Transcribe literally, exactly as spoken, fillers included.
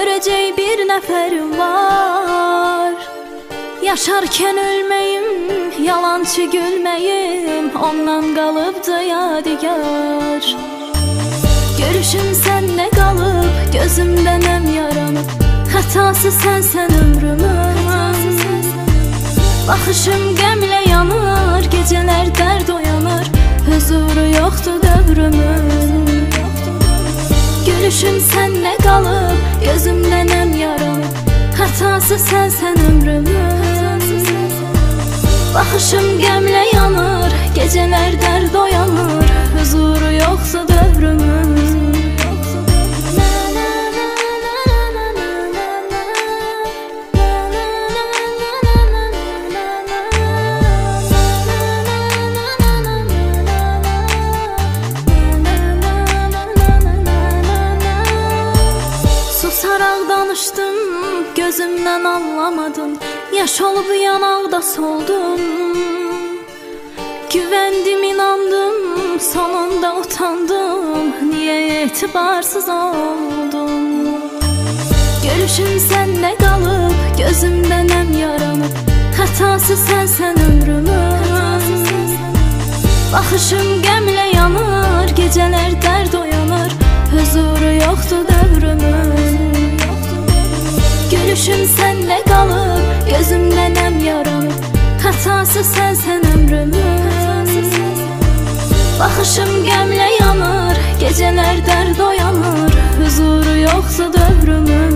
görəcək bir nəfərim var. Yaşarkən ölməyim, yalançı gülməyim, ondan qalıbdı yadigar. Görüşüm səndə qalıb, gözümdə nəm yaranıb, xətası sənsən ömrümün. Baxışım qəmlə yanır, gecələr dərd oyanır, huzuru yoxdur dövrümün. Gülüşüm səndə qalıb, gözümdə nəm yaranıb, xətası sənsən ömrümün. Baxışım qəmlə yanır, gecələr dərd oyanır, huzuru yoxdur dövrümün. Susaraq danışdım, gözümdən anlamadın, yaş olub yanaqda soldum. Güvəndim, inandım, sonunda utandım, niyə etibarsız oldum? Görüşüm səndə qalıb, gözümdə nəm yaranıb, xətası sənsən ömrümün. Baxışım qəmlə yanır, gecələr dərd oyanır, huzuru yoxdur dövrümün. Gülüşüm səndə qalıb, gözümdə nəm yaranıb, xətası sənsən ömrümün. Baxışım qəmlə yanır, gecələr dərd oyanır, huzuru yoxsa dövrümün.